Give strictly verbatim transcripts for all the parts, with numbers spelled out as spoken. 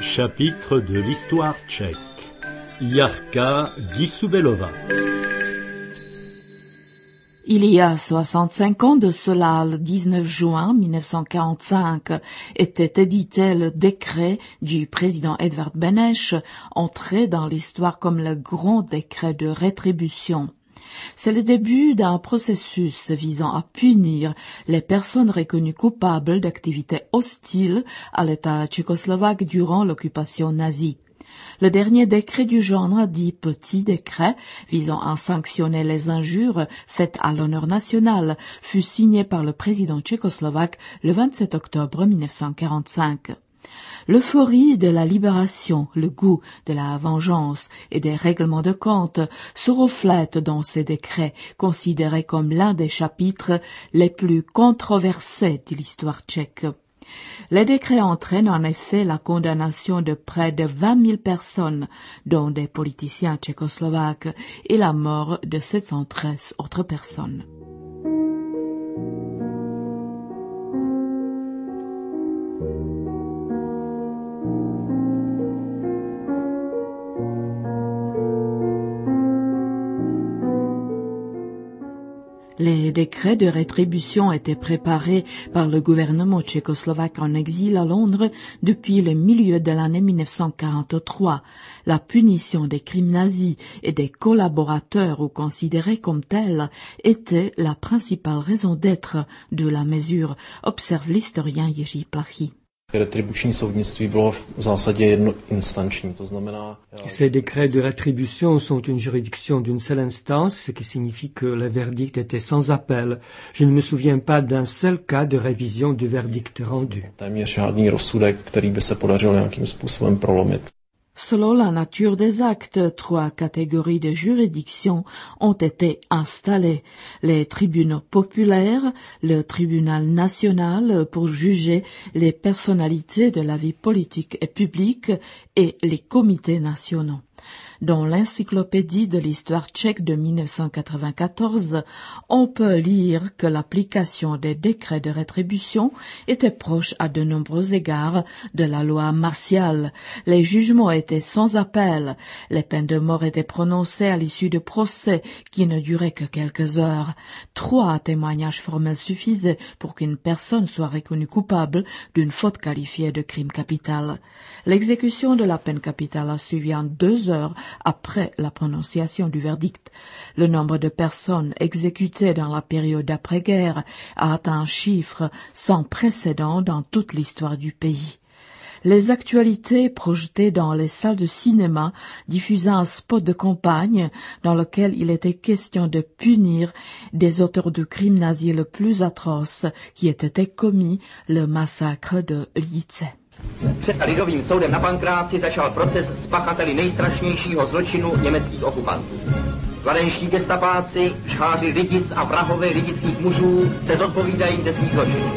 Chapitre de l'histoire tchèque. Jarka Dissubelova. Il y a soixante-cinq ans de cela, le dix-neuf juin mille neuf cent quarante-cinq, était édité le décret du président Edvard Beneš, entré dans l'histoire comme le grand décret de rétribution. C'est le début d'un processus visant à punir les personnes reconnues coupables d'activités hostiles à l'État tchécoslovaque durant l'occupation nazie. Le dernier décret du genre, dit petit décret, visant à sanctionner les injures faites à l'honneur national, fut signé par le président tchécoslovaque le vingt-sept octobre mille neuf cent quarante-cinq. L'euphorie de la libération, le goût de la vengeance et des règlements de compte se reflètent dans ces décrets, considérés comme l'un des chapitres les plus controversés de l'histoire tchèque. Les décrets entraînent en effet la condamnation de près de vingt mille personnes, dont des politiciens tchécoslovaques, et la mort de sept cent treize autres personnes. Les décrets de rétribution étaient préparés par le gouvernement tchécoslovaque en exil à Londres depuis le milieu de l'année mille neuf cent quarante-trois. La punition des crimes nazis et des collaborateurs ou considérés comme tels était la principale raison d'être de la mesure, observe l'historien Jiří Plachy. Ces décrets de rétribution sont une juridiction d'une seule instance, ce qui signifie que le verdict était sans appel. Je ne me souviens pas d'un seul cas de révision du verdict rendu. Selon la nature des actes, trois catégories de juridiction ont été installées. Les tribunaux populaires, le tribunal national pour juger les personnalités de la vie politique et publique et les comités nationaux. Dans l'encyclopédie de l'histoire tchèque de mille neuf cent quatre-vingt-quatorze, on peut lire que l'application des décrets de rétribution était proche à de nombreux égards de la loi martiale. Les jugements étaient sans appel. Les peines de mort étaient prononcées à l'issue de procès qui ne duraient que quelques heures. Trois témoignages formels suffisaient pour qu'une personne soit reconnue coupable d'une faute qualifiée de crime capital. L'exécution de la peine capitale a suivi en deux heures après la prononciation du verdict. Le nombre de personnes exécutées dans la période d'après-guerre a atteint un chiffre sans précédent dans toute l'histoire du pays. Les actualités projetées dans les salles de cinéma diffusaient un spot de campagne dans lequel il était question de punir des auteurs de crimes nazis le plus atroces qui ait été commis, le massacre de Lidice. Před lidovým soudem na Pankráci začal proces s pachateli nejstrašnějšího zločinu německých okupantů. Kladenští gestapáci, žháři Lidic a vrahové lidických mužů se zodpovídají ze svých zločinů.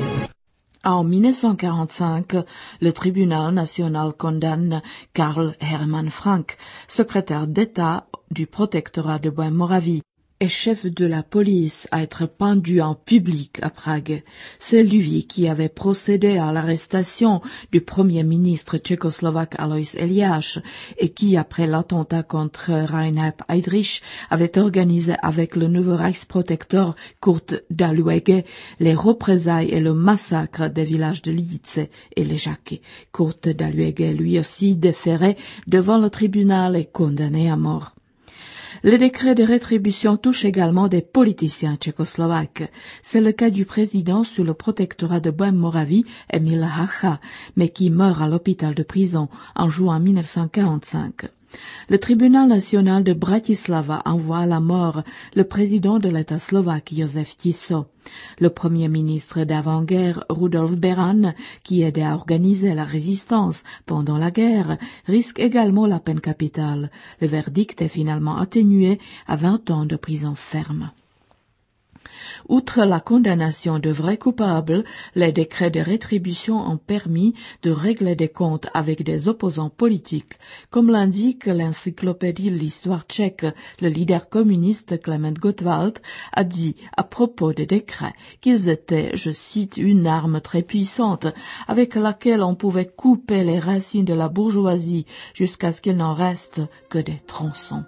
En mille neuf cent quarante-cinq, le tribunal national condamne Karl Hermann Frank, secrétaire d'État du protectorat de Bohême-Moravie et chef de la police, à être pendu en public à Prague. C'est lui qui avait procédé à l'arrestation du premier ministre tchécoslovaque Alois Eliáš et qui, après l'attentat contre Reinhard Heydrich, avait organisé avec le nouveau Reichsprotecteur Kurt Daluege les représailles et le massacre des villages de Lidice et Ležáky. Kurt Daluege, lui aussi déféré devant le tribunal et condamné à mort. Le décret de rétribution touche également des politiciens tchécoslovaques. C'est le cas du président sous le protectorat de Bohême-Moravie, Emil Hácha, mais qui meurt à l'hôpital de prison en juin mille neuf cent quarante-cinq. Le tribunal national de Bratislava envoie à la mort le président de l'État slovaque Josef Tiso. Le premier ministre d'avant-guerre Rudolf Beran, qui aidait à organiser la résistance pendant la guerre, risque également la peine capitale. Le verdict est finalement atténué à vingt ans de prison ferme. Outre la condamnation de vrais coupables, les décrets de rétribution ont permis de régler des comptes avec des opposants politiques. Comme l'indique l'encyclopédie L'Histoire tchèque, le leader communiste Klement Gottwald a dit à propos des décrets qu'ils étaient, je cite, une arme très puissante avec laquelle on pouvait couper les racines de la bourgeoisie jusqu'à ce qu'il n'en reste que des tronçons.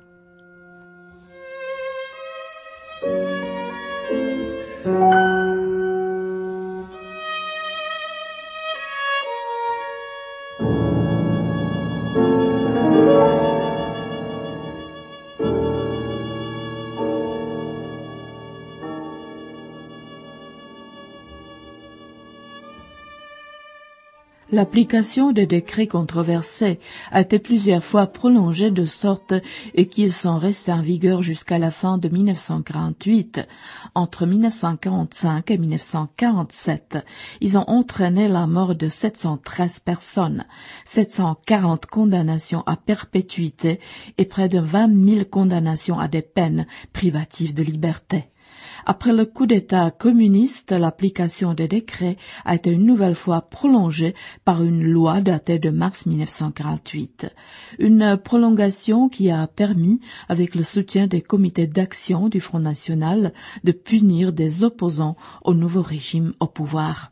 L'application des décrets controversés a été plusieurs fois prolongée de sorte qu'ils sont restés en vigueur jusqu'à la fin de mille neuf cent quarante-huit. Entre mille neuf cent quarante-cinq et mille neuf cent quarante-sept, ils ont entraîné la mort de sept cent treize personnes, sept cent quarante condamnations à perpétuité et près de vingt mille condamnations à des peines privatives de liberté. Après le coup d'État communiste, l'application des décrets a été une nouvelle fois prolongée par une loi datée de mars mille neuf cent quarante-huit. Une prolongation qui a permis, avec le soutien des comités d'action du Front National, de punir des opposants au nouveau régime au pouvoir.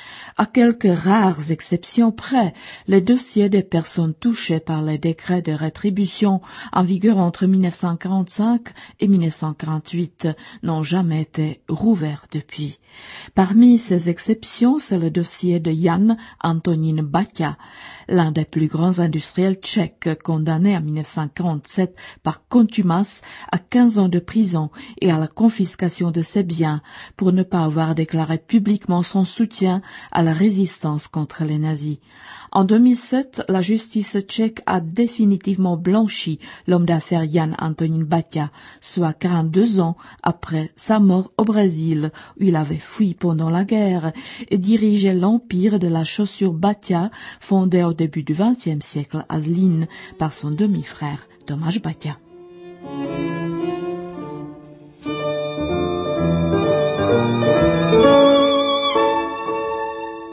À quelques rares exceptions près, les dossiers des personnes touchées par les décrets de rétribution en vigueur entre mille neuf cent quarante-cinq et mille neuf cent quarante-huit n'ont jamais été rouverts depuis. Parmi ces exceptions, c'est le dossier de Jan Antonín Baťa, l'un des plus grands industriels tchèques condamné en mille neuf cent quarante-sept par contumace à quinze ans de prison et à la confiscation de ses biens pour ne pas avoir déclaré publiquement son soutien à la résistance contre les nazis. En deux mille sept, la justice tchèque a définitivement blanchi l'homme d'affaires Jan Antonín Baťa, soit quarante-deux ans après sa mort au Brésil, où il avait fui pendant la guerre et dirigeait l'empire de la chaussure Baťa, fondé au début du vingtième siècle à Zlín par son demi-frère Tomáš Baťa.